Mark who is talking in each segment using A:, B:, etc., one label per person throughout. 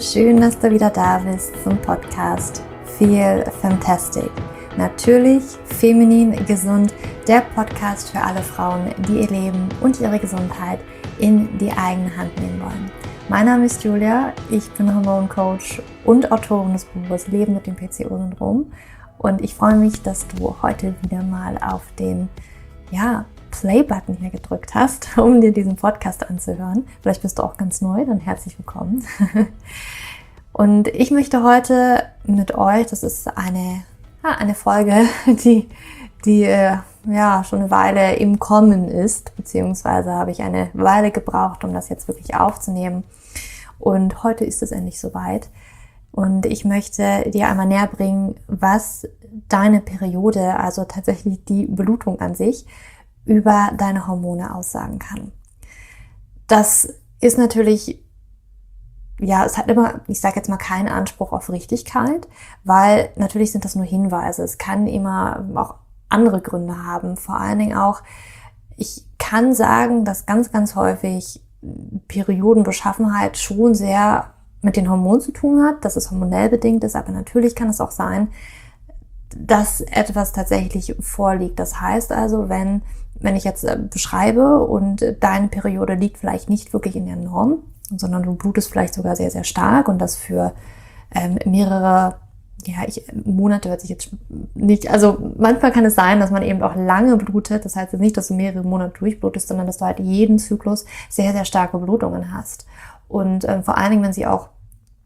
A: schön, dass du wieder da bist zum Podcast Feel Fantastic. Natürlich feminin gesund, der Podcast für alle Frauen, die ihr Leben und ihre Gesundheit in die eigene Hand nehmen wollen. Mein Name ist Julia, ich bin Hormoncoach und Autorin des Buches Leben mit dem PCO-Syndrom und ich freue mich, dass du heute wieder mal auf den Play-Button hier gedrückt hast, um dir diesen Podcast anzuhören. Vielleicht bist du auch ganz neu, dann herzlich willkommen. Und ich möchte heute mit euch, das ist eine Folge, die schon eine Weile im Kommen ist, beziehungsweise habe ich eine Weile gebraucht, um das jetzt wirklich aufzunehmen. Und heute ist es endlich soweit. Und ich möchte dir einmal näher bringen, was deine Periode, also tatsächlich die Blutung an sich, über deine Hormone aussagen kann. Das ist natürlich, es hat immer, ich sage jetzt mal, keinen Anspruch auf Richtigkeit, weil natürlich sind das nur Hinweise. Es kann immer auch andere Gründe haben. Vor allen Dingen auch, ich kann sagen, dass ganz, ganz häufig Periodenbeschaffenheit schon sehr mit den Hormonen zu tun hat, dass es hormonell bedingt ist, aber natürlich kann es auch sein, dass etwas tatsächlich vorliegt. Das heißt also, wenn ich jetzt beschreibe und deine Periode liegt vielleicht nicht wirklich in der Norm, sondern du blutest vielleicht sogar sehr, sehr stark und das für mehrere Monate hört sich jetzt nicht, also manchmal kann es sein, dass man eben auch lange blutet, das heißt jetzt nicht, dass du mehrere Monate durchblutest, sondern dass du halt jeden Zyklus sehr, sehr starke Blutungen hast und vor allen Dingen, wenn sie auch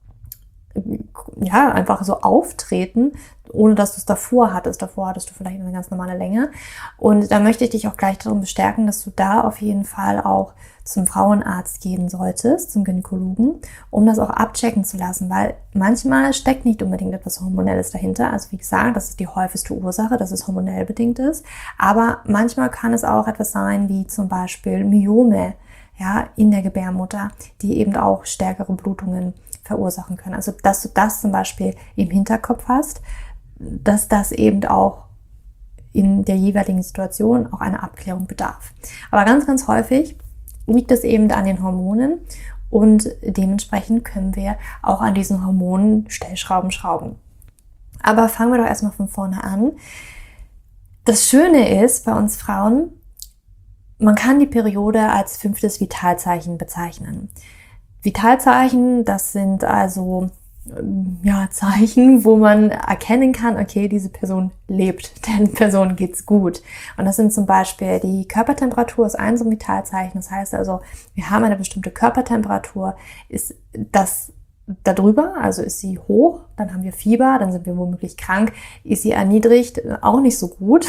A: einfach so auftreten, ohne dass du es davor hattest. Davor hattest du vielleicht eine ganz normale Länge. Und da möchte ich dich auch gleich darum bestärken, dass du da auf jeden Fall auch zum Frauenarzt gehen solltest, zum Gynäkologen, um das auch abchecken zu lassen, weil manchmal steckt nicht unbedingt etwas Hormonelles dahinter. Also wie gesagt, das ist die häufigste Ursache, dass es hormonell bedingt ist. Aber manchmal kann es auch etwas sein, wie zum Beispiel Myome, in der Gebärmutter, die eben auch stärkere Blutungen verursachen können. Also dass du das zum Beispiel im Hinterkopf hast, dass das eben auch in der jeweiligen Situation auch eine Abklärung bedarf. Aber ganz, ganz häufig liegt es eben an den Hormonen und dementsprechend können wir auch an diesen Hormonen Stellschrauben schrauben. Aber fangen wir doch erstmal von vorne an. Das Schöne ist bei uns Frauen, man kann die Periode als 5. Vitalzeichen bezeichnen. Vitalzeichen, das sind also Zeichen, wo man erkennen kann, okay, diese Person lebt, der Person geht's gut. Und das sind zum Beispiel die Körpertemperatur, ist ein so ein Vitalzeichen. Das heißt also, wir haben eine bestimmte Körpertemperatur, ist das darüber, also ist sie hoch, dann haben wir Fieber, dann sind wir womöglich krank, ist sie erniedrigt, auch nicht so gut,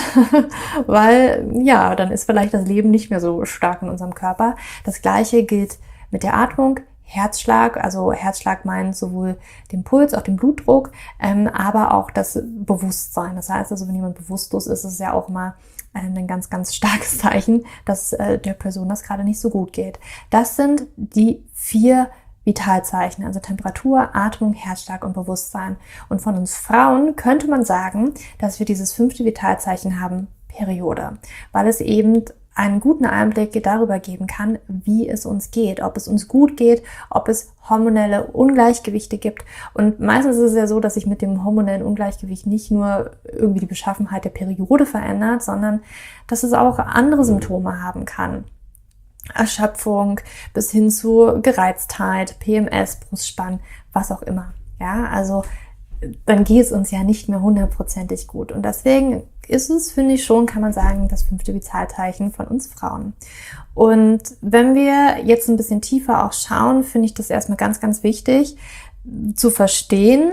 A: weil dann ist vielleicht das Leben nicht mehr so stark in unserem Körper. Das Gleiche gilt mit der Atmung. Herzschlag, also Herzschlag meint sowohl den Puls, auch den Blutdruck, aber auch das Bewusstsein. Das heißt also, wenn jemand bewusstlos ist, ist es ja auch mal ein ganz, ganz starkes Zeichen, dass der Person das gerade nicht so gut geht. Das sind die 4 Vitalzeichen, also Temperatur, Atmung, Herzschlag und Bewusstsein. Und von uns Frauen könnte man sagen, dass wir dieses 5. Vitalzeichen haben, Periode, weil es eben einen guten Einblick darüber geben kann, wie es uns geht, ob es uns gut geht, ob es hormonelle Ungleichgewichte gibt. Und meistens ist es ja so, dass sich mit dem hormonellen Ungleichgewicht nicht nur irgendwie die Beschaffenheit der Periode verändert, sondern dass es auch andere Symptome haben kann. Erschöpfung bis hin zu Gereiztheit, PMS, Brustspann, was auch immer. Also dann geht es uns ja nicht mehr 100%ig gut. Und deswegen ist es, finde ich schon, kann man sagen, das 5. Vitalzeichen von uns Frauen. Und wenn wir jetzt ein bisschen tiefer auch schauen, finde ich das erstmal ganz, ganz wichtig zu verstehen,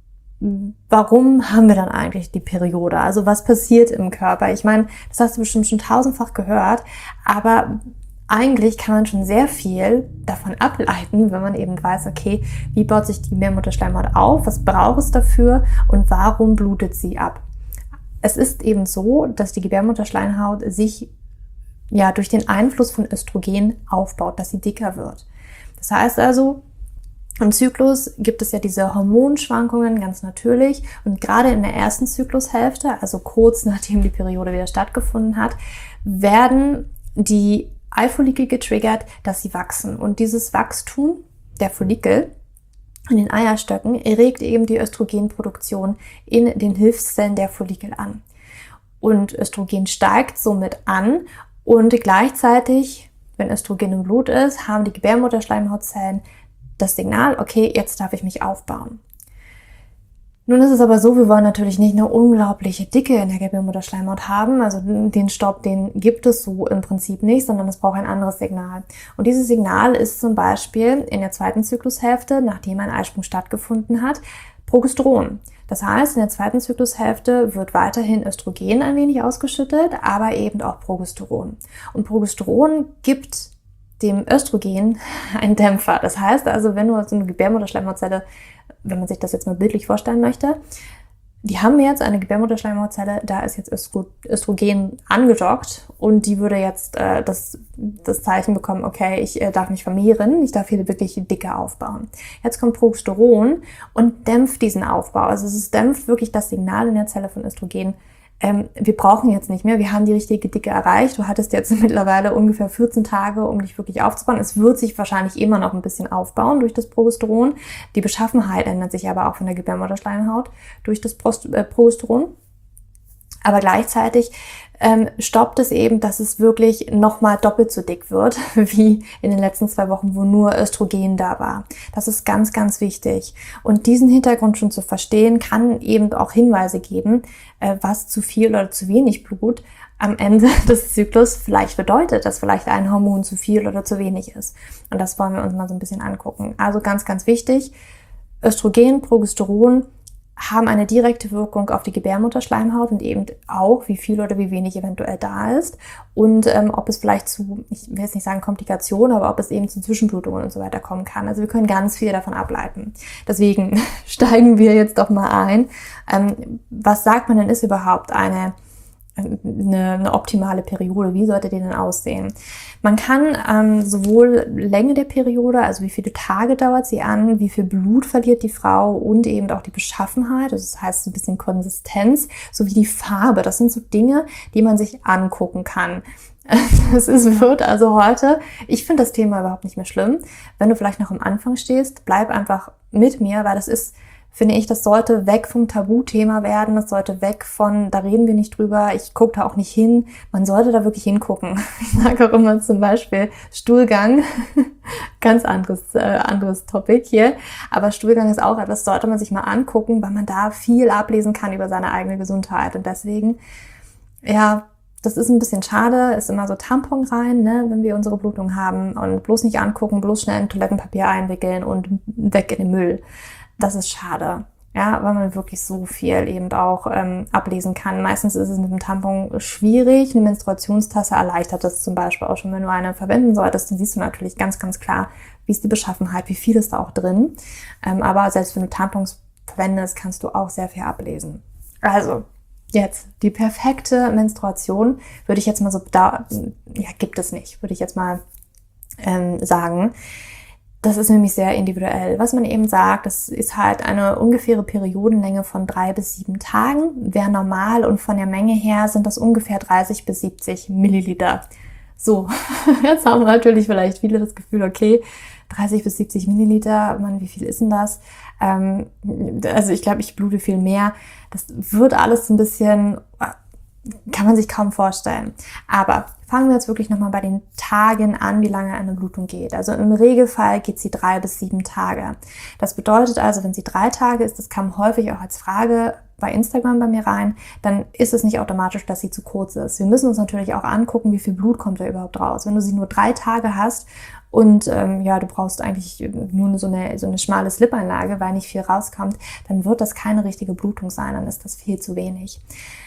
A: warum haben wir dann eigentlich die Periode? Also was passiert im Körper? Ich meine, das hast du bestimmt schon 1000-fach gehört, aber eigentlich kann man schon sehr viel davon ableiten, wenn man eben weiß, okay, wie baut sich die Gebärmutterschleimhaut auf, was braucht es dafür und warum blutet sie ab? Es ist eben so, dass die Gebärmutterschleimhaut sich durch den Einfluss von Östrogen aufbaut, dass sie dicker wird. Das heißt also, im Zyklus gibt es ja diese Hormonschwankungen ganz natürlich und gerade in der ersten Zyklushälfte, also kurz nachdem die Periode wieder stattgefunden hat, werden die Eifollikel getriggert, dass sie wachsen. Und dieses Wachstum der Follikel in den Eierstöcken regt eben die Östrogenproduktion in den Hilfszellen der Follikel an. Und Östrogen steigt somit an und gleichzeitig, wenn Östrogen im Blut ist, haben die Gebärmutterschleimhautzellen das Signal, okay, jetzt darf ich mich aufbauen. Nun ist es aber so, wir wollen natürlich nicht eine unglaubliche Dicke in der Gebärmutterschleimhaut haben, also den Stopp, den gibt es so im Prinzip nicht, sondern es braucht ein anderes Signal. Und dieses Signal ist zum Beispiel in der zweiten Zyklushälfte, nachdem ein Eisprung stattgefunden hat, Progesteron. Das heißt, in der zweiten Zyklushälfte wird weiterhin Östrogen ein wenig ausgeschüttet, aber eben auch Progesteron. Und Progesteron gibt dem Östrogen einen Dämpfer. Das heißt also, wenn du so eine Gebärmutterschleimhautzelle, wenn man sich das jetzt mal bildlich vorstellen möchte, die haben jetzt eine Gebärmutterschleimhautzelle, da ist jetzt Östrogen angedockt und die würde jetzt das Zeichen bekommen, okay, ich darf mich vermehren, ich darf hier wirklich Dicke aufbauen. Jetzt kommt Progesteron und dämpft diesen Aufbau. Also es dämpft wirklich das Signal in der Zelle von Östrogen. Wir brauchen jetzt nicht mehr, wir haben die richtige Dicke erreicht. Du hattest jetzt mittlerweile ungefähr 14 Tage, um dich wirklich aufzubauen. Es wird sich wahrscheinlich immer noch ein bisschen aufbauen durch das Progesteron. Die Beschaffenheit ändert sich aber auch von der Gebärmutterschleimhaut durch das Progesteron. Aber gleichzeitig stoppt es eben, dass es wirklich nochmal doppelt so dick wird, wie in den letzten 2 Wochen, wo nur Östrogen da war. Das ist ganz, ganz wichtig. Und diesen Hintergrund schon zu verstehen, kann eben auch Hinweise geben, was zu viel oder zu wenig Blut am Ende des Zyklus vielleicht bedeutet, dass vielleicht ein Hormon zu viel oder zu wenig ist. Und das wollen wir uns mal so ein bisschen angucken. Also ganz, ganz wichtig, Östrogen, Progesteron haben eine direkte Wirkung auf die Gebärmutterschleimhaut und eben auch, wie viel oder wie wenig eventuell da ist und ob es vielleicht zu, ich will jetzt nicht sagen Komplikationen, aber ob es eben zu Zwischenblutungen und so weiter kommen kann. Also wir können ganz viel davon ableiten. Deswegen steigen wir jetzt doch mal ein. Was sagt man denn, ist überhaupt eine optimale Periode? Wie sollte die denn aussehen? Man kann sowohl Länge der Periode, also wie viele Tage dauert sie an, wie viel Blut verliert die Frau und eben auch die Beschaffenheit, also das heißt so ein bisschen Konsistenz, sowie die Farbe. Das sind so Dinge, die man sich angucken kann. Wird also heute, ich finde das Thema überhaupt nicht mehr schlimm. Wenn du vielleicht noch am Anfang stehst, bleib einfach mit mir, weil das ist, finde ich, das sollte weg vom Tabuthema werden, das sollte weg von, da reden wir nicht drüber, ich gucke da auch nicht hin, man sollte da wirklich hingucken. Ich sage auch immer zum Beispiel Stuhlgang, ganz anderes Topic hier, aber Stuhlgang ist auch etwas, sollte man sich mal angucken, weil man da viel ablesen kann über seine eigene Gesundheit und deswegen, ja, das ist ein bisschen schade, ist immer so Tampon rein, ne, wenn wir unsere Blutung haben und bloß nicht angucken, bloß schnell in Toilettenpapier einwickeln und weg in den Müll. Das ist schade, ja, weil man wirklich so viel eben auch ablesen kann. Meistens ist es mit dem Tampon schwierig. Eine Menstruationstasse erleichtert das zum Beispiel auch schon, wenn du eine verwenden solltest. Dann siehst du natürlich ganz, ganz klar, wie ist die Beschaffenheit, wie viel ist da auch drin. Aber selbst wenn du Tampons verwendest, kannst du auch sehr viel ablesen. Also jetzt die perfekte Menstruation würde ich jetzt mal so, gibt es nicht, würde ich jetzt mal sagen. Das ist nämlich sehr individuell. Was man eben sagt, das ist halt eine ungefähre Periodenlänge von 3 bis 7 Tagen. Wäre normal und von der Menge her sind das ungefähr 30 bis 70 Milliliter. So, jetzt haben natürlich vielleicht viele das Gefühl, okay, 30 bis 70 Milliliter, Mann, wie viel ist denn das? Also ich glaube, ich blute viel mehr. Das wird alles ein bisschen, kann man sich kaum vorstellen. Aber fangen wir jetzt wirklich nochmal bei den Tagen an, wie lange eine Blutung geht. Also im Regelfall geht sie 3 bis 7 Tage. Das bedeutet also, wenn sie 3 Tage ist, das kam häufig auch als Frage bei Instagram bei mir rein, dann ist es nicht automatisch, dass sie zu kurz ist. Wir müssen uns natürlich auch angucken, wie viel Blut kommt da überhaupt raus. Wenn du sie nur 3 Tage hast und du brauchst eigentlich nur so eine schmale Slip-Einlage, weil nicht viel rauskommt, dann wird das keine richtige Blutung sein, dann ist das viel zu wenig.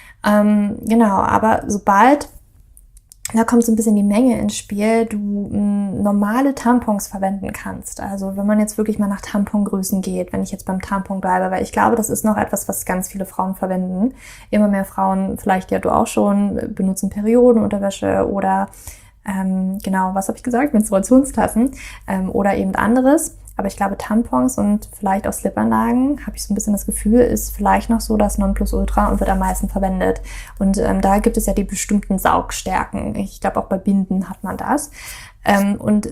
A: Aber sobald, da kommt so ein bisschen die Menge ins Spiel, du normale Tampons verwenden kannst. Also wenn man jetzt wirklich mal nach Tampongrößen geht, wenn ich jetzt beim Tampon bleibe, weil ich glaube, das ist noch etwas, was ganz viele Frauen verwenden. Immer mehr Frauen, vielleicht ja du auch schon, benutzen Periodenunterwäsche oder was habe ich gesagt? Menstruationstassen oder eben anderes. Aber ich glaube, Tampons und vielleicht auch Slip-Einlagen, habe ich so ein bisschen das Gefühl, ist vielleicht noch so das Nonplusultra und wird am meisten verwendet. Und da gibt es ja die bestimmten Saugstärken. Ich glaube, auch bei Binden hat man das. Und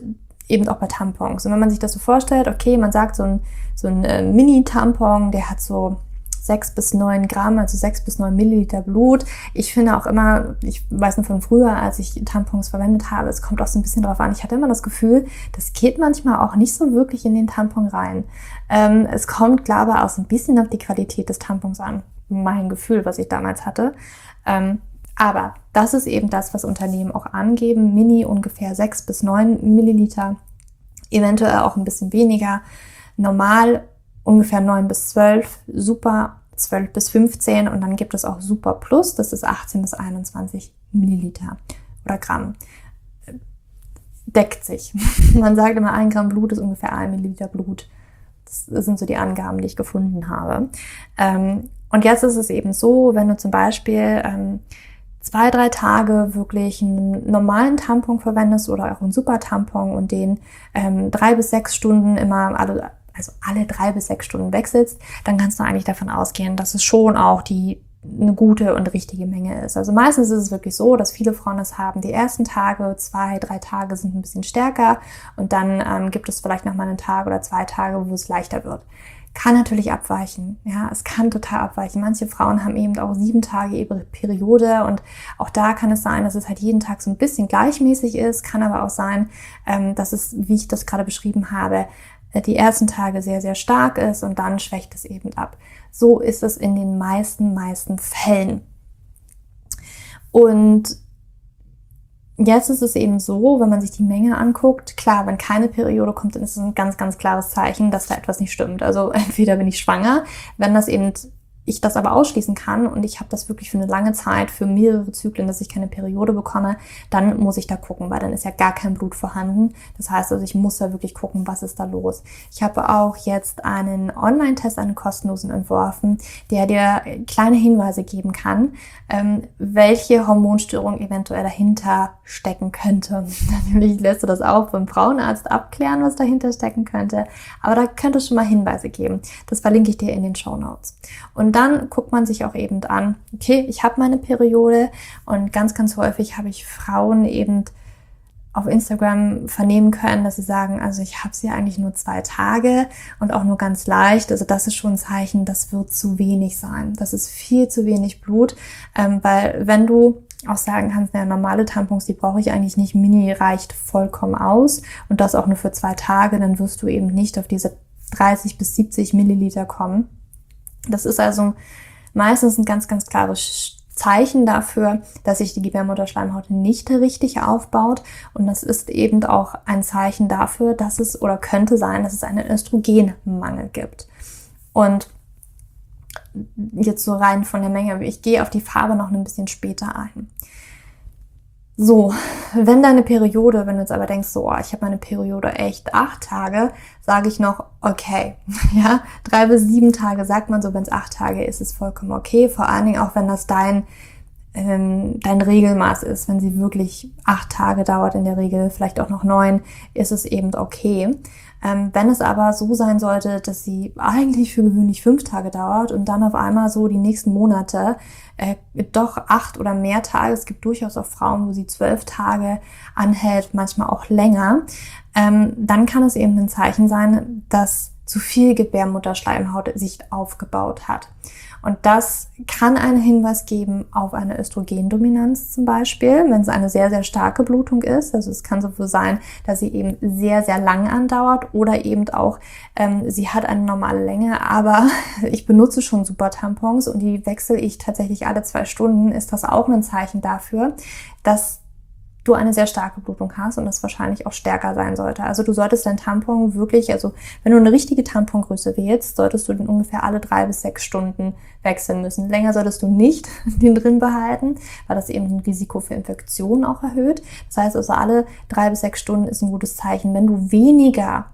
A: eben auch bei Tampons. Und wenn man sich das so vorstellt, okay, man sagt so ein Mini-Tampon, der hat so 6 bis 9 Gramm, also 6 bis 9 Milliliter Blut. Ich finde auch immer, ich weiß noch von früher, als ich Tampons verwendet habe, es kommt auch so ein bisschen drauf an. Ich hatte immer das Gefühl, das geht manchmal auch nicht so wirklich in den Tampon rein. Es kommt, glaube ich, auch so ein bisschen auf die Qualität des Tampons an. Mein Gefühl, was ich damals hatte. Aber das ist eben das, was Unternehmen auch angeben. Mini ungefähr 6 bis 9 Milliliter, eventuell auch ein bisschen weniger. Normal ungefähr 9 bis 12, Super 12 bis 15 und dann gibt es auch Super Plus, das ist 18 bis 21 Milliliter oder Gramm. Deckt sich. Man sagt immer, 1 Gramm Blut ist ungefähr 1 Milliliter Blut. Das sind so die Angaben, die ich gefunden habe. Und jetzt ist es eben so, wenn du zum Beispiel 2-3 Tage wirklich einen normalen Tampon verwendest oder auch einen Super-Tampon und den 3 bis 6 Stunden immer alle 3 bis 6 Stunden wechselst, dann kannst du eigentlich davon ausgehen, dass es schon auch eine gute und richtige Menge ist. Also meistens ist es wirklich so, dass viele Frauen das haben. Die ersten Tage, 2-3 Tage sind ein bisschen stärker und dann gibt es vielleicht nochmal einen Tag oder 2 Tage, wo es leichter wird. Kann natürlich abweichen, ja, es kann total abweichen. Manche Frauen haben eben auch 7 Tage ihre Periode und auch da kann es sein, dass es halt jeden Tag so ein bisschen gleichmäßig ist, kann aber auch sein, dass es, wie ich das gerade beschrieben habe, die ersten Tage sehr, sehr stark ist und dann schwächt es eben ab. So ist es in den meisten Fällen. Und jetzt ist es eben so, wenn man sich die Menge anguckt, klar, wenn keine Periode kommt, dann ist es ein ganz, ganz klares Zeichen, dass da etwas nicht stimmt. Also entweder bin ich schwanger, wenn ich das aber ausschließen kann und ich habe das wirklich für eine lange Zeit, für mehrere Zyklen, dass ich keine Periode bekomme, dann muss ich da gucken, weil dann ist ja gar kein Blut vorhanden. Das heißt also, ich muss da wirklich gucken, was ist da los. Ich habe auch jetzt einen Online-Test, einen kostenlosen entworfen, der dir kleine Hinweise geben kann, welche Hormonstörung eventuell dahinter stecken könnte. Natürlich lässt du das auch beim Frauenarzt abklären, was dahinter stecken könnte, aber da könnte es schon mal Hinweise geben. Das verlinke ich dir in den Shownotes. Und dann guckt man sich auch eben an, okay, ich habe meine Periode und ganz, ganz häufig habe ich Frauen eben auf Instagram vernehmen können, dass sie sagen, also ich habe sie eigentlich nur 2 Tage und auch nur ganz leicht. Also das ist schon ein Zeichen, das wird zu wenig sein. Das ist viel zu wenig Blut, weil wenn du auch sagen kannst, naja, normale Tampons, die brauche ich eigentlich nicht, Mini reicht vollkommen aus und das auch nur für 2 Tage, dann wirst du eben nicht auf diese 30 bis 70 Milliliter kommen. Das ist also meistens ein ganz, ganz klares Zeichen dafür, dass sich die Gebärmutterschleimhaut nicht richtig aufbaut. Und das ist eben auch ein Zeichen dafür, dass es oder könnte sein, dass es einen Östrogenmangel gibt. Und jetzt so rein von der Menge, ich gehe auf die Farbe noch ein bisschen später ein. So, wenn deine Periode, wenn du jetzt aber denkst, so, ich habe meine Periode echt 8 Tage, sage ich noch, okay, ja, 3 bis 7 Tage sagt man so, wenn es 8 Tage ist, ist vollkommen okay, vor allen Dingen auch, wenn das dein Regelmaß ist, wenn sie wirklich 8 Tage dauert in der Regel, vielleicht auch noch 9, ist es eben okay. Wenn es aber so sein sollte, dass sie eigentlich für gewöhnlich 5 Tage dauert und dann auf einmal so die nächsten Monate doch 8 oder mehr Tage, es gibt durchaus auch Frauen, wo sie 12 Tage anhält, manchmal auch länger, dann kann es eben ein Zeichen sein, dass zu viel Gebärmutterschleimhaut sich aufgebaut hat. Und das kann einen Hinweis geben auf eine Östrogendominanz zum Beispiel, wenn es eine sehr, sehr starke Blutung ist. Also es kann so sein, dass sie eben sehr, sehr lang andauert oder eben auch, sie hat eine normale Länge, aber ich benutze schon Super-Tampons und die wechsle ich tatsächlich alle 2 Stunden, ist das auch ein Zeichen dafür, dass du eine sehr starke Blutung hast und das wahrscheinlich auch stärker sein sollte. Also du solltest dein Tampon wirklich, also wenn du eine richtige Tampongröße wählst, solltest du den ungefähr alle 3 bis 6 Stunden wechseln müssen. Länger solltest du nicht den drin behalten, weil das eben ein Risiko für Infektionen auch erhöht. Das heißt also, alle 3 bis 6 Stunden ist ein gutes Zeichen. Wenn du weniger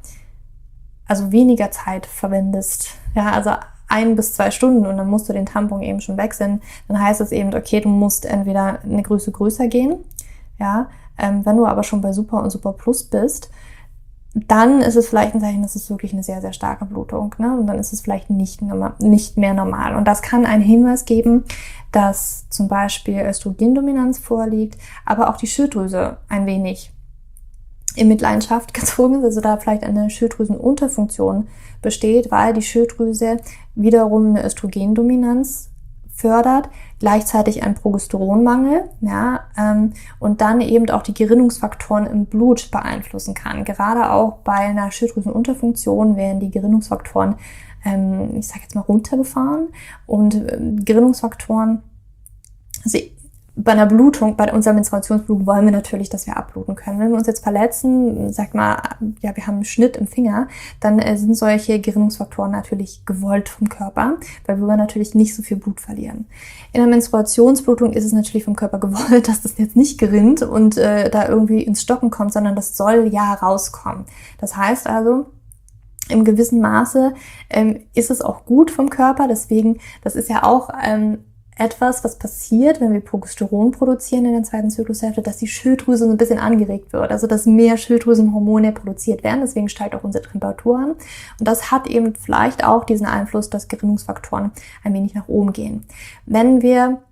A: Zeit verwendest, ja, also 1 bis 2 Stunden und dann musst du den Tampon eben schon wechseln, dann heißt es eben, okay, du musst entweder eine Größe größer gehen. Ja, wenn du aber schon bei Super und Super Plus bist, dann ist es vielleicht ein Zeichen, dass es wirklich eine sehr, sehr starke Blutung, ne? Und dann ist es vielleicht nicht mehr normal. Und das kann einen Hinweis geben, dass zum Beispiel Östrogendominanz vorliegt, aber auch die Schilddrüse ein wenig in Mitleidenschaft gezogen ist, also da vielleicht eine Schilddrüsenunterfunktion besteht, weil die Schilddrüse wiederum eine Östrogendominanz fördert, gleichzeitig einen Progesteronmangel, ja, und dann eben auch die Gerinnungsfaktoren im Blut beeinflussen kann. Gerade auch bei einer Schilddrüsenunterfunktion werden die Gerinnungsfaktoren, ich sage jetzt mal, runtergefahren, und Gerinnungsfaktoren, also bei einer Blutung, bei unserer Menstruationsblutung wollen wir natürlich, dass wir abbluten können. Wenn wir uns jetzt verletzen, sag mal, ja, wir haben einen Schnitt im Finger, dann sind solche Gerinnungsfaktoren natürlich gewollt vom Körper, weil wir natürlich nicht so viel Blut verlieren. In der Menstruationsblutung ist es natürlich vom Körper gewollt, dass das jetzt nicht gerinnt und da irgendwie ins Stocken kommt, sondern das soll ja rauskommen. Das heißt also, im gewissen Maße ist es auch gut vom Körper, deswegen, das ist ja auch etwas, was passiert, wenn wir Progesteron produzieren in der zweiten Zyklushälfte, dass die Schilddrüse so ein bisschen angeregt wird, also dass mehr Schilddrüsenhormone produziert werden, deswegen steigt auch unsere Temperatur an. Und das hat eben vielleicht auch diesen Einfluss, dass Gerinnungsfaktoren ein wenig nach oben gehen. Wenn wir,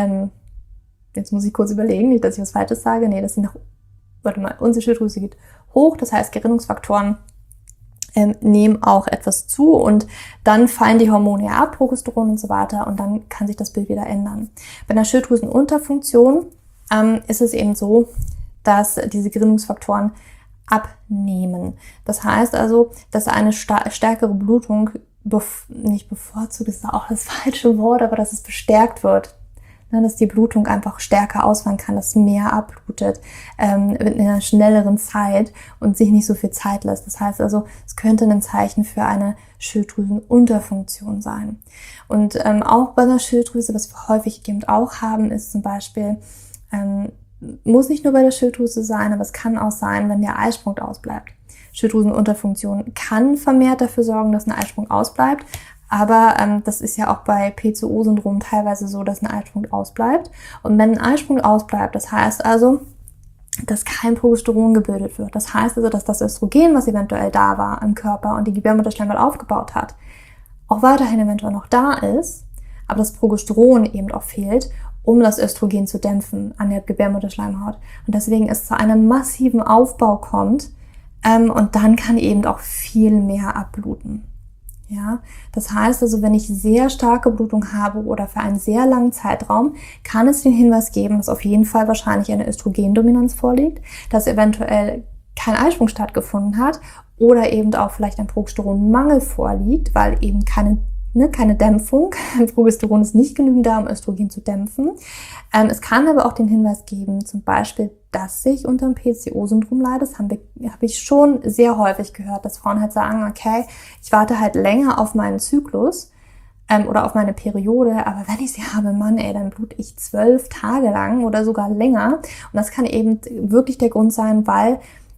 A: jetzt muss ich kurz überlegen, nicht, dass ich was Falsches sage, unsere Schilddrüse geht hoch, das heißt Gerinnungsfaktoren nehmen auch etwas zu und dann fallen die Hormone ab, Progesteron und so weiter, und dann kann sich das Bild wieder ändern. Bei einer Schilddrüsenunterfunktion ist es eben so, dass diese Gerinnungsfaktoren abnehmen. Das heißt also, dass eine stärkere Blutung nicht bevorzugt, ist auch das falsche Wort, aber dass es bestärkt wird. Dass die Blutung einfach stärker ausfallen kann, dass mehr abblutet in einer schnelleren Zeit und sich nicht so viel Zeit lässt. Das heißt also, es könnte ein Zeichen für eine Schilddrüsenunterfunktion sein. Und auch bei einer Schilddrüse, was wir häufig eben auch haben, ist zum Beispiel, muss nicht nur bei der Schilddrüse sein, aber es kann auch sein, wenn der Eisprung ausbleibt. Schilddrüsenunterfunktion kann vermehrt dafür sorgen, dass ein Eisprung ausbleibt. Aber das ist ja auch bei PCO-Syndrom teilweise so, dass ein Eisprung ausbleibt. Und wenn ein Eisprung ausbleibt, das heißt also, dass kein Progesteron gebildet wird. Das heißt also, dass das Östrogen, was eventuell da war im Körper und die Gebärmutterschleimhaut aufgebaut hat, auch weiterhin eventuell noch da ist, aber das Progesteron eben auch fehlt, um das Östrogen zu dämpfen an der Gebärmutterschleimhaut. Und deswegen es zu einem massiven Aufbau kommt und dann kann eben auch viel mehr abbluten. Ja, das heißt also, wenn ich sehr starke Blutung habe oder für einen sehr langen Zeitraum, kann es den Hinweis geben, dass auf jeden Fall wahrscheinlich eine Östrogendominanz vorliegt, dass eventuell kein Eisprung stattgefunden hat oder eben auch vielleicht ein Progesteronmangel vorliegt, weil eben keine Dämpfung, Progesteron ist nicht genügend da, um Östrogen zu dämpfen. Es kann aber auch den Hinweis geben, zum Beispiel, dass ich unter dem PCO-Syndrom leide. Das habe ich schon sehr häufig gehört, dass Frauen halt sagen, okay, ich warte halt länger auf meinen Zyklus oder auf meine Periode, aber wenn ich sie habe, Mann, dann blute ich 12 Tage lang oder sogar länger. Und das kann eben wirklich der Grund sein, weil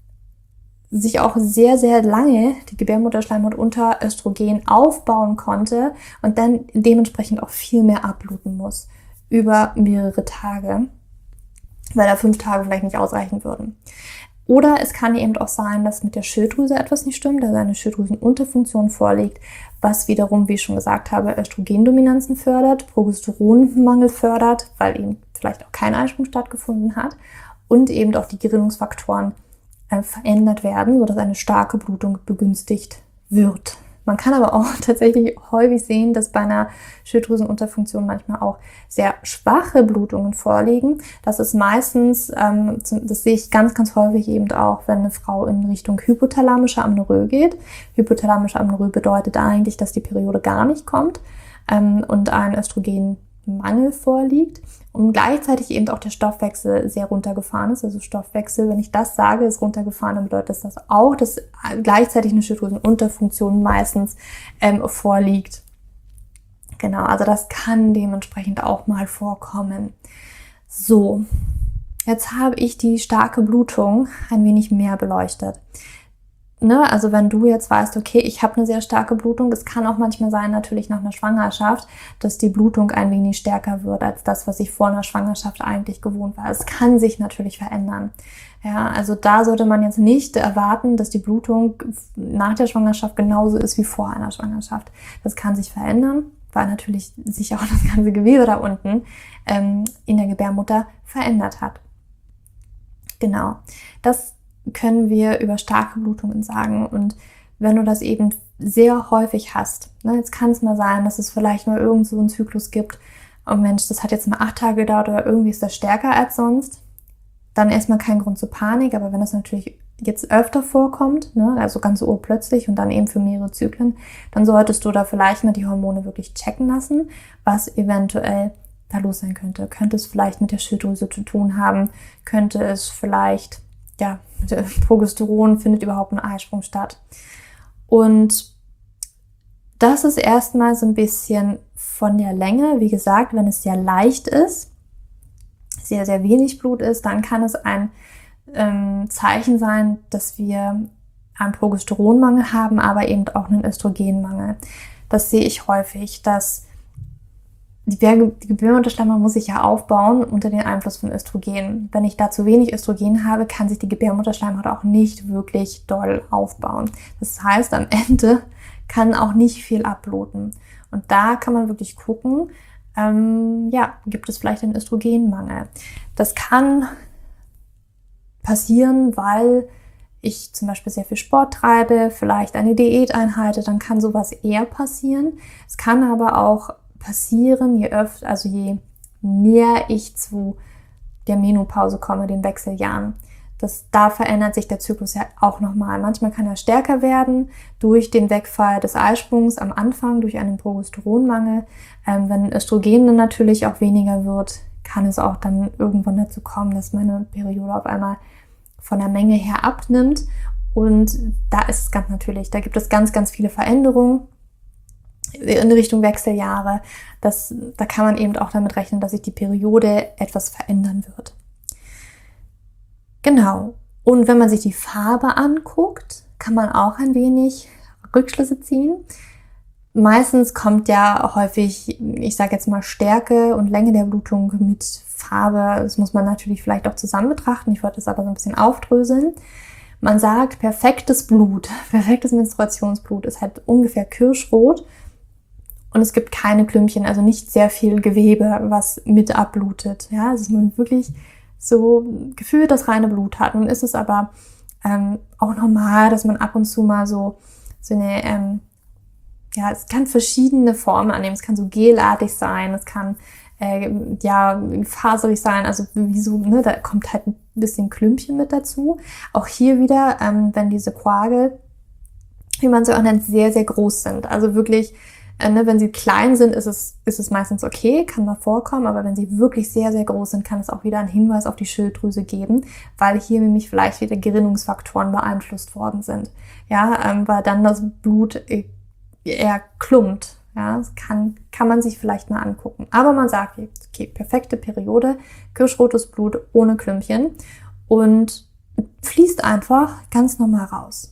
A: sich auch sehr, sehr lange die Gebärmutterschleimhaut unter Östrogen aufbauen konnte und dann dementsprechend auch viel mehr abbluten muss über mehrere Tage, weil da 5 Tage vielleicht nicht ausreichen würden. Oder es kann eben auch sein, dass mit der Schilddrüse etwas nicht stimmt, dass eine Schilddrüsenunterfunktion vorliegt, was wiederum, wie ich schon gesagt habe, Östrogendominanzen fördert, Progesteronmangel fördert, weil eben vielleicht auch kein Eisprung stattgefunden hat und eben auch die Gerinnungsfaktoren verändert werden, sodass eine starke Blutung begünstigt wird. Man kann aber auch tatsächlich häufig sehen, dass bei einer Schilddrüsenunterfunktion manchmal auch sehr schwache Blutungen vorliegen. Das ist meistens, das sehe ich ganz, ganz häufig eben auch, wenn eine Frau in Richtung hypothalamische Amenorrhoe geht. Hypothalamische Amenorrhoe bedeutet eigentlich, dass die Periode gar nicht kommt und ein Östrogenmangel vorliegt und gleichzeitig eben auch der Stoffwechsel sehr runtergefahren ist. Also Stoffwechsel, wenn ich das sage, ist runtergefahren, dann bedeutet das auch, dass gleichzeitig eine Schilddrüsenunterfunktion meistens vorliegt. Genau, also das kann dementsprechend auch mal vorkommen. So, jetzt habe ich die starke Blutung ein wenig mehr beleuchtet. Also wenn du jetzt weißt, okay, ich habe eine sehr starke Blutung, es kann auch manchmal sein, natürlich nach einer Schwangerschaft, dass die Blutung ein wenig stärker wird als das, was ich vor einer Schwangerschaft eigentlich gewohnt war. Es kann sich natürlich verändern. Ja, also da sollte man jetzt nicht erwarten, dass die Blutung nach der Schwangerschaft genauso ist wie vor einer Schwangerschaft. Das kann sich verändern, weil natürlich sich auch das ganze Gewebe da unten in der Gebärmutter verändert hat. Genau, das können wir über starke Blutungen sagen. Und wenn du das eben sehr häufig hast, ne, jetzt kann es mal sein, dass es vielleicht mal irgend so einen Zyklus gibt, oh Mensch, das hat jetzt mal 8 Tage gedauert oder irgendwie ist das stärker als sonst, dann erstmal kein Grund zur Panik. Aber wenn das natürlich jetzt öfter vorkommt, ne, also ganz urplötzlich und dann eben für mehrere Zyklen, dann solltest du da vielleicht mal die Hormone wirklich checken lassen, was eventuell da los sein könnte. Könnte es vielleicht mit der Schilddrüse zu tun haben? Könnte es vielleicht, ja, mit der Progesteron findet überhaupt ein Eisprung statt? Und das ist erstmal so ein bisschen von der Länge. Wie gesagt, wenn es sehr leicht ist, sehr, sehr wenig Blut ist, dann kann es ein Zeichen sein, dass wir einen Progesteronmangel haben, aber eben auch einen Östrogenmangel. Das sehe ich häufig, dass die Gebärmutterschleimhaut muss sich ja aufbauen unter den Einfluss von Östrogen. Wenn ich da zu wenig Östrogen habe, kann sich die Gebärmutterschleimhaut auch nicht wirklich doll aufbauen. Das heißt, am Ende kann auch nicht viel abbluten. Und da kann man wirklich gucken, gibt es vielleicht einen Östrogenmangel. Das kann passieren, weil ich zum Beispiel sehr viel Sport treibe, vielleicht eine Diät einhalte, dann kann sowas eher passieren. Es kann aber auch passieren, je näher ich zu der Menopause komme, den Wechseljahren. Da verändert sich der Zyklus ja auch nochmal. Manchmal kann er stärker werden durch den Wegfall des Eisprungs am Anfang, durch einen Progesteronmangel. Wenn Östrogen dann natürlich auch weniger wird, kann es auch dann irgendwann dazu kommen, dass meine Periode auf einmal von der Menge her abnimmt. Und da ist es ganz natürlich, da gibt es ganz, ganz viele Veränderungen in Richtung Wechseljahre. Da kann man eben auch damit rechnen, dass sich die Periode etwas verändern wird. Genau. Und wenn man sich die Farbe anguckt, kann man auch ein wenig Rückschlüsse ziehen. Meistens kommt ja häufig, ich sage jetzt mal, Stärke und Länge der Blutung mit Farbe. Das muss man natürlich vielleicht auch zusammen betrachten. Ich wollte das aber so ein bisschen aufdröseln. Man sagt, perfektes Blut, perfektes Menstruationsblut ist halt ungefähr kirschrot und es gibt keine Klümpchen, also nicht sehr viel Gewebe, was mit abblutet. Ja, also man wirklich so gefühlt das reine Blut hat. Nun ist es aber auch normal, dass man ab und zu mal so eine es kann verschiedene Formen annehmen. Es kann so gelartig sein, es kann faserig sein, also da kommt halt ein bisschen Klümpchen mit dazu. Auch hier wieder, wenn diese Coagel, wie man sie auch nennt, sehr, sehr groß sind. Also wirklich, wenn sie klein sind, ist es meistens okay, kann mal vorkommen, aber wenn sie wirklich sehr, sehr groß sind, kann es auch wieder einen Hinweis auf die Schilddrüse geben, weil hier nämlich vielleicht wieder Gerinnungsfaktoren beeinflusst worden sind. Ja, weil dann das Blut eher klumpt. Ja, das kann man sich vielleicht mal angucken. Aber man sagt, okay, perfekte Periode, kirschrotes Blut ohne Klümpchen und fließt einfach ganz normal raus.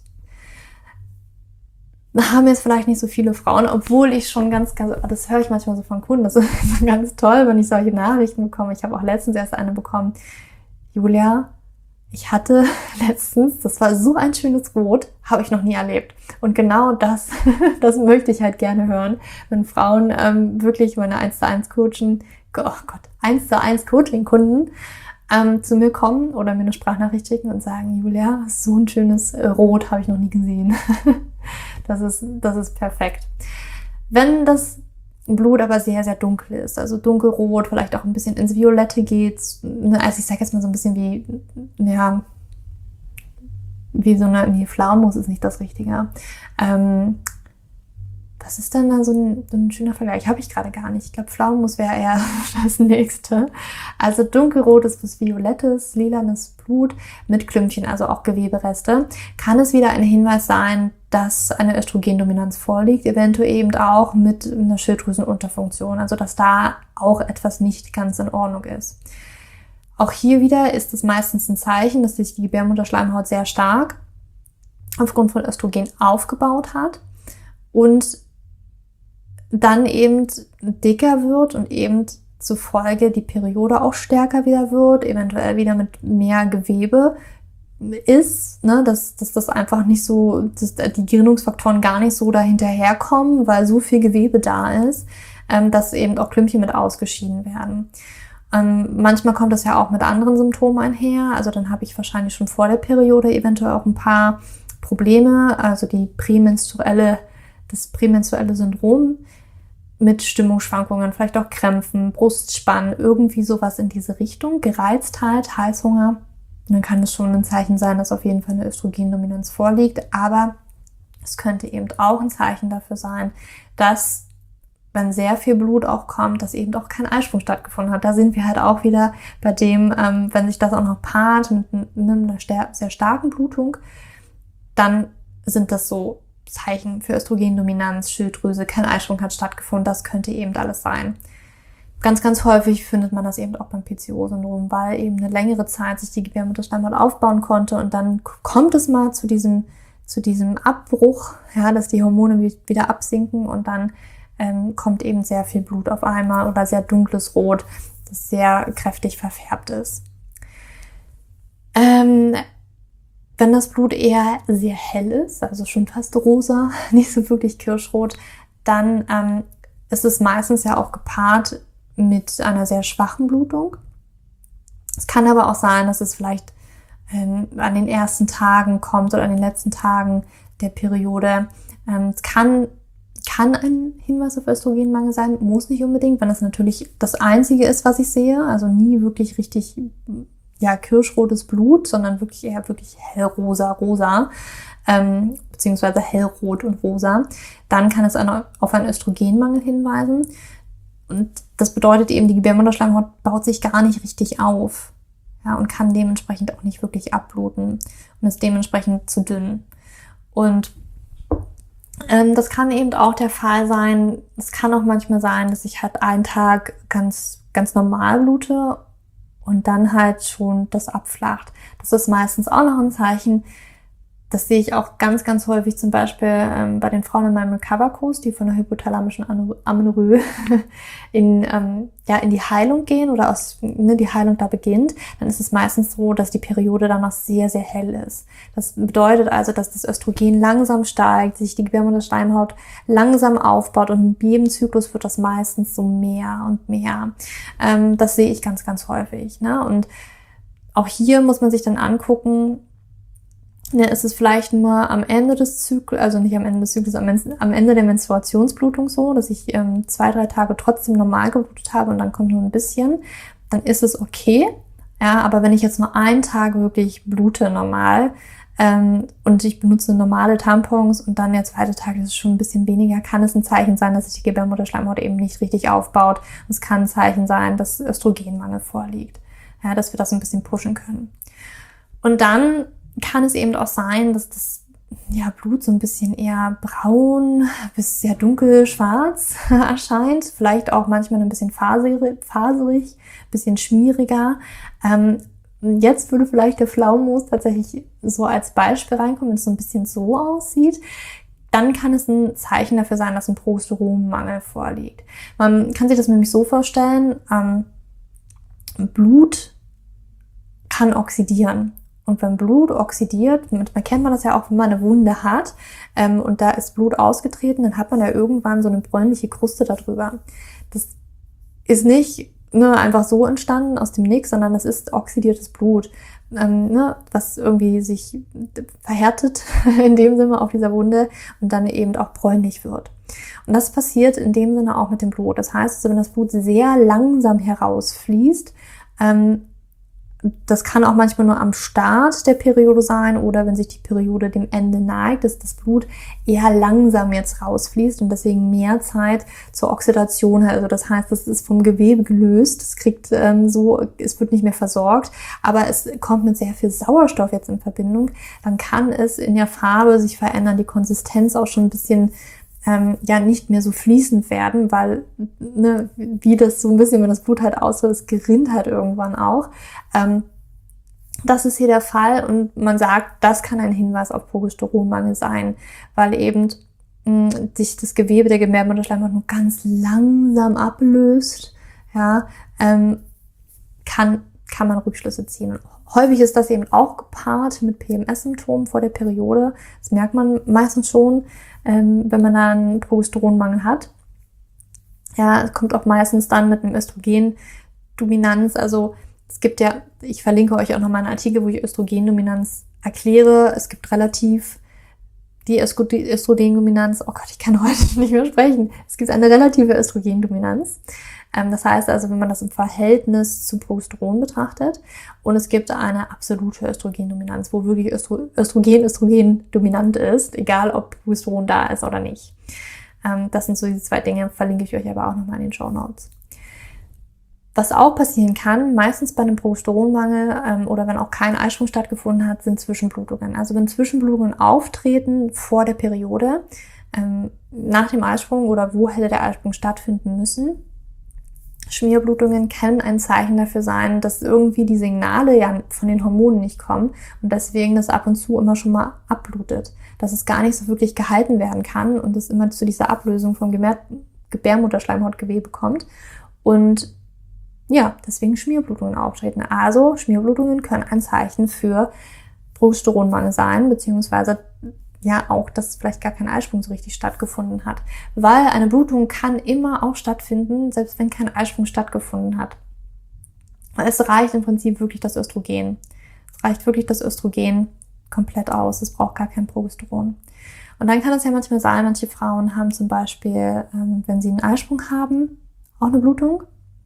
A: Da haben jetzt vielleicht nicht so viele Frauen, obwohl ich schon das höre ich manchmal so von Kunden, das ist so ganz toll, wenn ich solche Nachrichten bekomme. Ich habe auch letztens erst eine bekommen. Julia, ich hatte letztens, das war so ein schönes Rot, habe ich noch nie erlebt. Und genau das möchte ich halt gerne hören, wenn Frauen wirklich meine 1:1 Coaching-Kunden zu mir kommen oder mir eine Sprachnachricht schicken und sagen, Julia, so ein schönes Rot habe ich noch nie gesehen. Das ist perfekt. Wenn das Blut aber sehr, sehr dunkel ist, also dunkelrot, vielleicht auch ein bisschen ins Violette geht, also ich sage jetzt mal so ein bisschen wie so eine, Pflaumus ist nicht das Richtige. Was ist dann da so ein schöner Vergleich? Habe ich gerade gar nicht. Ich glaube, Pflaumus wäre eher das nächste. Also dunkelrotes bis violettes, lilanes Blut mit Klümpchen, also auch Gewebereste. Kann es wieder ein Hinweis sein, dass eine Östrogendominanz vorliegt, eventuell eben auch mit einer Schilddrüsenunterfunktion, also dass da auch etwas nicht ganz in Ordnung ist. Auch hier wieder ist es meistens ein Zeichen, dass sich die Gebärmutterschleimhaut sehr stark aufgrund von Östrogen aufgebaut hat und dann eben dicker wird und eben zufolge die Periode auch stärker wieder wird, eventuell wieder mit mehr Gewebe ist, ne, dass das einfach nicht so, dass die Gerinnungsfaktoren gar nicht so dahinterherkommen, weil so viel Gewebe da ist, dass eben auch Klümpchen mit ausgeschieden werden. Manchmal kommt das ja auch mit anderen Symptomen einher. Also dann habe ich wahrscheinlich schon vor der Periode eventuell auch ein paar Probleme, also das prämenstruelle Syndrom mit Stimmungsschwankungen, vielleicht auch Krämpfen, Brustspannen, irgendwie sowas in diese Richtung, Gereiztheit, Heißhunger. Und dann kann es schon ein Zeichen sein, dass auf jeden Fall eine Östrogendominanz vorliegt. Aber es könnte eben auch ein Zeichen dafür sein, dass, wenn sehr viel Blut auch kommt, dass eben auch kein Eisprung stattgefunden hat. Da sind wir halt auch wieder bei dem, wenn sich das auch noch paart mit einer sehr starken Blutung, dann sind das so Zeichen für Östrogendominanz, Schilddrüse, kein Eisprung hat stattgefunden. Das könnte eben alles sein. Ganz, ganz häufig findet man das eben auch beim PCO-Syndrom, weil eben eine längere Zeit sich die Gebärmutterschleimhaut aufbauen konnte und dann kommt es mal zu diesem Abbruch, ja, dass die Hormone wieder absinken und dann kommt eben sehr viel Blut auf einmal oder sehr dunkles Rot, das sehr kräftig verfärbt ist. Wenn das Blut eher sehr hell ist, also schon fast rosa, nicht so wirklich kirschrot, dann ist es meistens ja auch gepaart mit einer sehr schwachen Blutung. Es kann aber auch sein, dass es vielleicht an den ersten Tagen kommt oder an den letzten Tagen der Periode. Es kann ein Hinweis auf Östrogenmangel sein, muss nicht unbedingt, wenn das natürlich das Einzige ist, was ich sehe, also nie wirklich richtig kirschrotes Blut, sondern wirklich hellrosa, beziehungsweise hellrot und rosa, dann kann es auf einen Östrogenmangel hinweisen. Und das bedeutet eben, die Gebärmutterschleimhaut baut sich gar nicht richtig auf, ja, und kann dementsprechend auch nicht wirklich abbluten und ist dementsprechend zu dünn. Und das kann eben auch der Fall sein. Es kann auch manchmal sein, dass ich halt einen Tag ganz, ganz normal blute und dann halt schon das abflacht. Das ist meistens auch noch ein Zeichen. Das sehe ich auch ganz, ganz häufig zum Beispiel bei den Frauen in meinem Recover-Kurs, die von der hypothalamischen Amenorrhoe in die Heilung gehen oder die Heilung da beginnt. Dann ist es meistens so, dass die Periode dann noch sehr, sehr hell ist. Das bedeutet also, dass das Östrogen langsam steigt, sich die Gebärmutterschleimhaut langsam aufbaut und mit jedem Zyklus wird das meistens so mehr und mehr. Das sehe ich ganz, ganz häufig, ne? Und auch hier muss man sich dann angucken, ist es vielleicht nur am Ende des Zyklus, also nicht am Ende des Zyklus, am Ende der Menstruationsblutung so, dass ich 2-3 Tage trotzdem normal geblutet habe und dann kommt nur ein bisschen, dann ist es okay. Ja, aber wenn ich jetzt nur einen Tag wirklich blute normal und ich benutze normale Tampons und dann der zweite Tag ist es schon ein bisschen weniger, kann es ein Zeichen sein, dass sich die Gebärmutterschleimhaut eben nicht richtig aufbaut. Und es kann ein Zeichen sein, dass Östrogenmangel vorliegt. Ja, dass wir das ein bisschen pushen können. Und dann kann es eben auch sein, dass das Blut so ein bisschen eher braun bis sehr dunkel schwarz erscheint. Vielleicht auch manchmal ein bisschen faserig, bisschen schmieriger. Jetzt würde vielleicht der Pflaumenmus tatsächlich so als Beispiel reinkommen, wenn es so ein bisschen so aussieht. Dann kann es ein Zeichen dafür sein, dass ein Progesteronmangel vorliegt. Man kann sich das nämlich so vorstellen, Blut kann oxidieren. Und wenn Blut oxidiert, manchmal kennt man das ja auch, wenn man eine Wunde hat und da ist Blut ausgetreten, dann hat man ja irgendwann so eine bräunliche Kruste darüber. Das ist nicht einfach so entstanden aus dem Nix, sondern das ist oxidiertes Blut, was irgendwie sich verhärtet in dem Sinne auf dieser Wunde und dann eben auch bräunlich wird. Und das passiert in dem Sinne auch mit dem Blut. Das heißt, wenn das Blut sehr langsam herausfließt, das kann auch manchmal nur am Start der Periode sein oder wenn sich die Periode dem Ende neigt, dass das Blut eher langsam jetzt rausfließt und deswegen mehr Zeit zur Oxidation hat. Also das heißt, das ist vom Gewebe gelöst, es wird nicht mehr versorgt, aber es kommt mit sehr viel Sauerstoff jetzt in Verbindung. Dann kann es in der Farbe sich verändern, die Konsistenz auch schon ein bisschen nicht mehr so fließend werden, weil wie das so ein bisschen, wenn das Blut halt austritt, es gerinnt halt irgendwann auch. Das ist hier der Fall und man sagt, das kann ein Hinweis auf Progesteronmangel sein, weil eben sich das Gewebe der Gebärmutterschleimhaut nur ganz langsam ablöst, ja, kann man Rückschlüsse ziehen. Und häufig ist das eben auch gepaart mit PMS-Symptomen vor der Periode. Das merkt man meistens schon, wenn man da einen Progesteronmangel hat. Ja, es kommt auch meistens dann mit einem Östrogen Östrogendominanz, also es gibt ja, ich verlinke euch auch nochmal einen Artikel, wo ich Östrogendominanz erkläre. Es gibt relativ die Östrogendominanz, oh Gott, ich kann heute nicht mehr sprechen. Es gibt eine relative Östrogendominanz. Das heißt also, wenn man das im Verhältnis zu Progesteron betrachtet, und es gibt eine absolute Östrogendominanz, wo wirklich Östrogen dominant ist, egal ob Progesteron da ist oder nicht. Das sind so die zwei Dinge, verlinke ich euch aber auch nochmal in den Shownotes. Was auch passieren kann, meistens bei einem Progesteronmangel oder wenn auch kein Eisprung stattgefunden hat, sind Zwischenblutungen. Also wenn Zwischenblutungen auftreten vor der Periode, nach dem Eisprung oder wo hätte der Eisprung stattfinden müssen, Schmierblutungen können ein Zeichen dafür sein, dass irgendwie die Signale ja von den Hormonen nicht kommen und deswegen das ab und zu immer schon mal abblutet. Dass es gar nicht so wirklich gehalten werden kann und es immer zu dieser Ablösung vom Gebärmutterschleimhautgewebe kommt. Und ja, deswegen Schmierblutungen auftreten. Also Schmierblutungen können ein Zeichen für Progesteronmangel sein, beziehungsweise ja auch, dass vielleicht gar kein Eisprung so richtig stattgefunden hat. Weil eine Blutung kann immer auch stattfinden, selbst wenn kein Eisprung stattgefunden hat. Es reicht im Prinzip wirklich das Östrogen. Es reicht wirklich das Östrogen komplett aus. Es braucht gar kein Progesteron. Und dann kann es ja manchmal sein, manche Frauen haben zum Beispiel, wenn sie einen Eisprung haben, auch eine Blutung.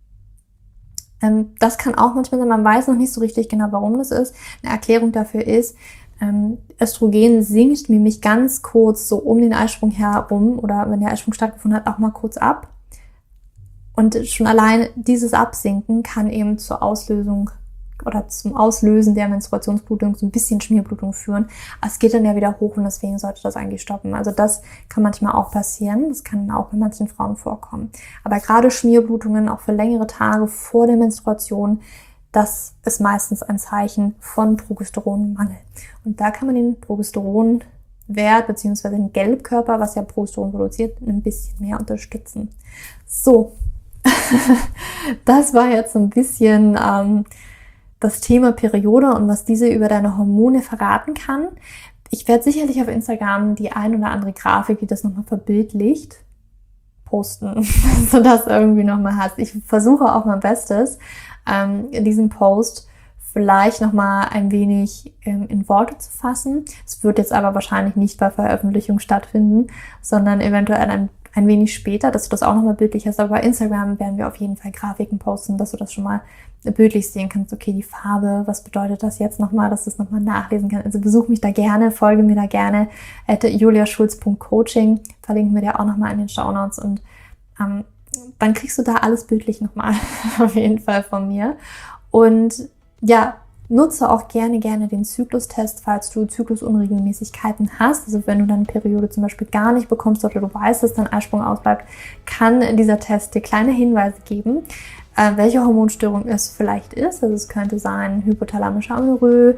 A: Das kann auch manchmal sein, man weiß noch nicht so richtig genau, warum das ist. Eine Erklärung dafür ist, Östrogen sinkt nämlich ganz kurz so um den Eisprung herum oder wenn der Eisprung stattgefunden hat, auch mal kurz ab. Und schon allein dieses Absinken kann eben zur Auslösung oder zum Auslösen der Menstruationsblutung so ein bisschen Schmierblutung führen. Aber es geht dann ja wieder hoch und deswegen sollte das eigentlich stoppen. Also das kann manchmal auch passieren. Das kann auch bei manchen Frauen vorkommen. Aber gerade Schmierblutungen auch für längere Tage vor der Menstruation, das ist meistens ein Zeichen von Progesteronmangel. Und da kann man den Progesteronwert bzw. den Gelbkörper, was ja Progesteron produziert, ein bisschen mehr unterstützen. So, das war jetzt so ein bisschen das Thema Periode und was diese über deine Hormone verraten kann. Ich werde sicherlich auf Instagram die ein oder andere Grafik, die das nochmal verbildlicht, posten, sodass du irgendwie nochmal hast. Ich versuche auch mein Bestes, diesen Post vielleicht nochmal ein wenig in Worte zu fassen. Es wird jetzt aber wahrscheinlich nicht bei Veröffentlichung stattfinden, sondern eventuell ein wenig später, dass du das auch nochmal bildlich hast. Aber bei Instagram werden wir auf jeden Fall Grafiken posten, dass du das schon mal bildlich sehen kannst. Okay, die Farbe, was bedeutet das jetzt nochmal, dass du es nochmal nachlesen kannst. Also besuch mich da gerne, folge mir da gerne, juliaschulz.coaching, verlinken wir dir auch nochmal in den Shownotes und dann kriegst du da alles bildlich nochmal auf jeden Fall von mir. Und ja, nutze auch gerne den Zyklustest, falls du Zyklusunregelmäßigkeiten hast. Also wenn du deine Periode zum Beispiel gar nicht bekommst oder du weißt, dass dein Eisprung ausbleibt, kann dieser Test dir kleine Hinweise geben, welche Hormonstörung es vielleicht ist. Also es könnte sein hypothalamische Amenorrhoe,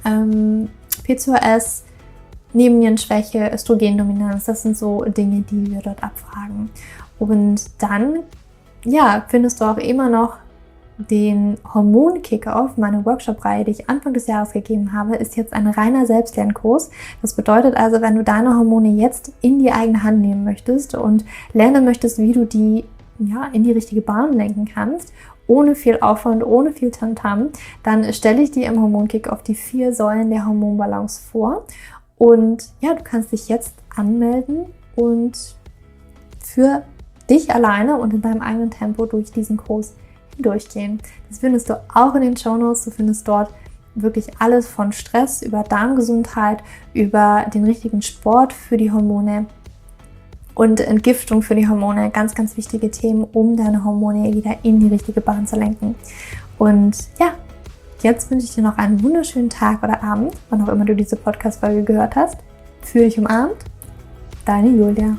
A: PCOS, Nebennierenschwäche, Östrogendominanz. Das sind so Dinge, die wir dort abfragen. Und dann, ja, findest du auch immer noch den Hormon-Kick-Off, meine Workshop-Reihe, die ich Anfang des Jahres gegeben habe, ist jetzt ein reiner Selbstlernkurs. Das bedeutet also, wenn du deine Hormone jetzt in die eigene Hand nehmen möchtest und lernen möchtest, wie du die in die richtige Bahn lenken kannst, ohne viel Aufwand, ohne viel Tamtam, dann stelle ich dir im Hormon-Kick-Off die 4 Säulen der Hormonbalance vor. Und ja, du kannst dich jetzt anmelden und für dich alleine und in deinem eigenen Tempo durch diesen Kurs durchgehen. Das findest du auch in den Shownotes. Du findest dort wirklich alles von Stress über Darmgesundheit, über den richtigen Sport für die Hormone und Entgiftung für die Hormone. Ganz, ganz wichtige Themen, um deine Hormone wieder in die richtige Bahn zu lenken. Und ja, jetzt wünsche ich dir noch einen wunderschönen Tag oder Abend, wann auch immer du diese Podcast-Folge gehört hast. Fühl dich umarmt. Deine Julia.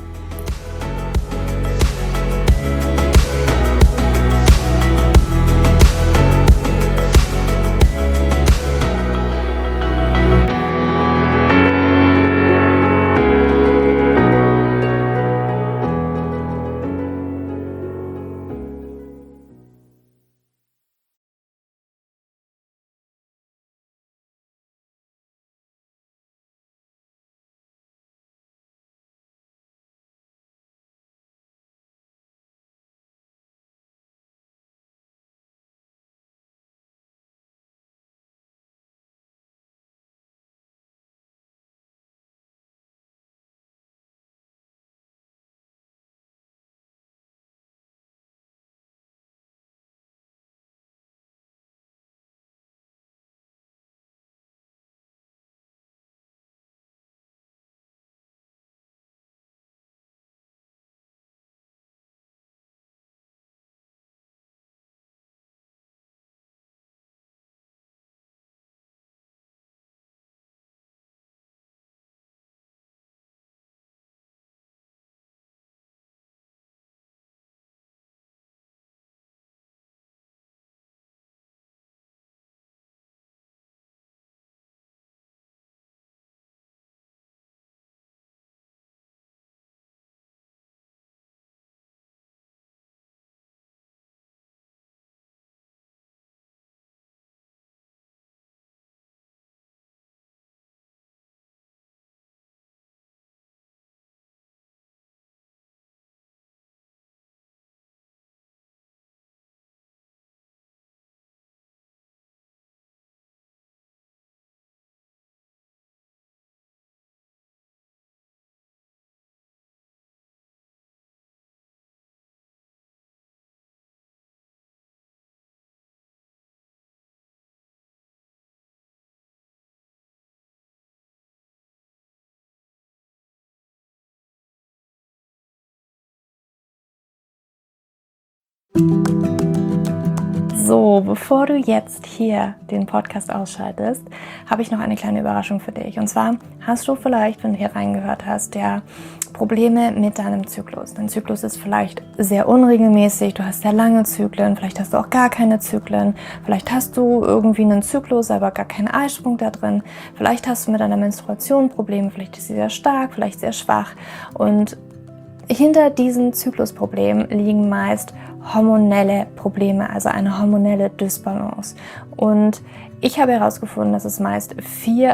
A: So, bevor du jetzt hier den Podcast ausschaltest, habe ich noch eine kleine Überraschung für dich. Und zwar hast du vielleicht, wenn du hier reingehört hast, ja Probleme mit deinem Zyklus. Dein Zyklus ist vielleicht sehr unregelmäßig, du hast sehr lange Zyklen, vielleicht hast du auch gar keine Zyklen, vielleicht hast du irgendwie einen Zyklus, aber gar keinen Eisprung da drin, vielleicht hast du mit deiner Menstruation Probleme, vielleicht ist sie sehr stark, vielleicht sehr schwach. Und hinter diesen Zyklusproblemen liegen meist hormonelle Probleme, also eine hormonelle Dysbalance. Und ich habe herausgefunden, dass es meist 4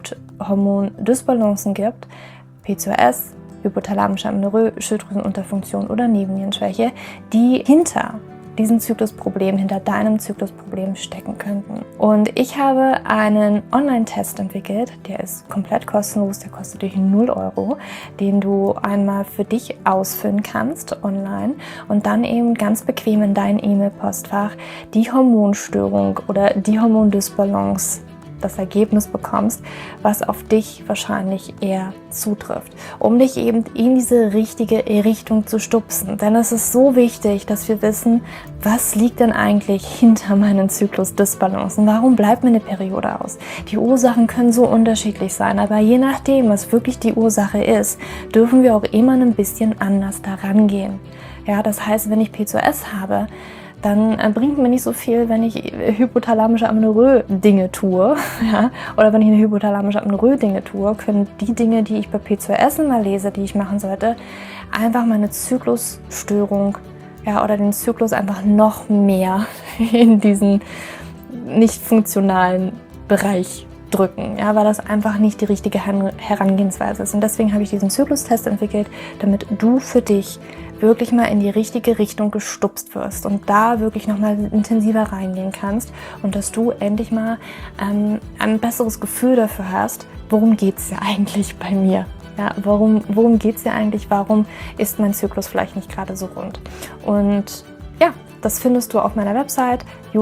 A: Haupthormon-Dysbalancen gibt: PCOS, hypothalamische Amenorrhoe, Schilddrüsenunterfunktion oder Nebennierenschwäche, die hinter diesen Zyklusproblemen, hinter deinem Zyklusproblem stecken könnten. Und ich habe einen Online-Test entwickelt, der ist komplett kostenlos, der kostet dich 0 €, den du einmal für dich ausfüllen kannst online und dann eben ganz bequem in dein E-Mail-Postfach die Hormonstörung oder die Hormondysbalance, das Ergebnis bekommst, was auf dich wahrscheinlich eher zutrifft, um dich eben in diese richtige Richtung zu stupsen. Denn es ist so wichtig, dass wir wissen, was liegt denn eigentlich hinter meinen Zyklusdysbalancen? Warum bleibt mir eine Periode aus? Die Ursachen können so unterschiedlich sein, aber je nachdem, was wirklich die Ursache ist, dürfen wir auch immer ein bisschen anders daran gehen. Ja, das heißt, wenn ich PCOS habe, dann bringt mir nicht so viel, wenn ich hypothalamische Amenorrhoe Dinge tue, ja, oder wenn ich eine hypothalamische Amenorrhoe Dinge tue, können die Dinge, die ich bei PCOS immer lese, die ich machen sollte, einfach meine Zyklusstörung, ja, oder den Zyklus einfach noch mehr in diesen nicht funktionalen Bereich drücken, ja, weil das einfach nicht die richtige Herangehensweise ist. Und deswegen habe ich diesen Zyklustest entwickelt, damit du für dich wirklich mal in die richtige Richtung gestupst wirst und da wirklich nochmal intensiver reingehen kannst und dass du endlich mal ein besseres Gefühl dafür hast, worum geht es ja eigentlich bei mir? Ja, worum geht es ja eigentlich? Warum ist mein Zyklus vielleicht nicht gerade so rund? Und ja, das findest du auf meiner Website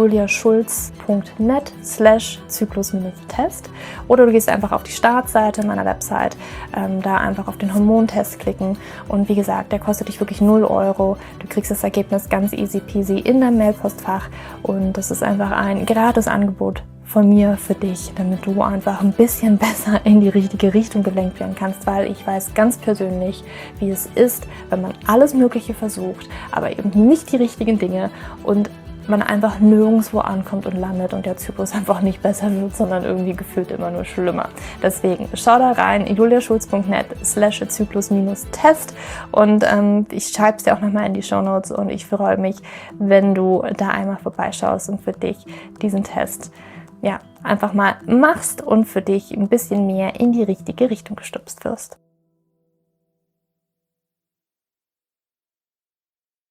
A: juliaschulz.net/Zyklus-Test oder du gehst einfach auf die Startseite meiner Website, da einfach auf den Hormontest klicken und wie gesagt, der kostet dich wirklich 0 €. Du kriegst das Ergebnis ganz easy peasy in deinem Mailpostfach und das ist einfach ein gratis Angebot von mir für dich, damit du einfach ein bisschen besser in die richtige Richtung gelenkt werden kannst, weil ich weiß ganz persönlich, wie es ist, wenn man alles Mögliche versucht, aber eben nicht die richtigen Dinge und man einfach nirgendwo ankommt und landet und der Zyklus einfach nicht besser wird, sondern irgendwie gefühlt immer nur schlimmer. Deswegen schau da rein, juliaschulz.net/Zyklus-Test und ich schreibe es dir auch nochmal in die Shownotes und ich freue mich, wenn du da einmal vorbeischaust und für dich diesen Test einfach mal machst und für dich ein bisschen mehr in die richtige Richtung gestupst wirst.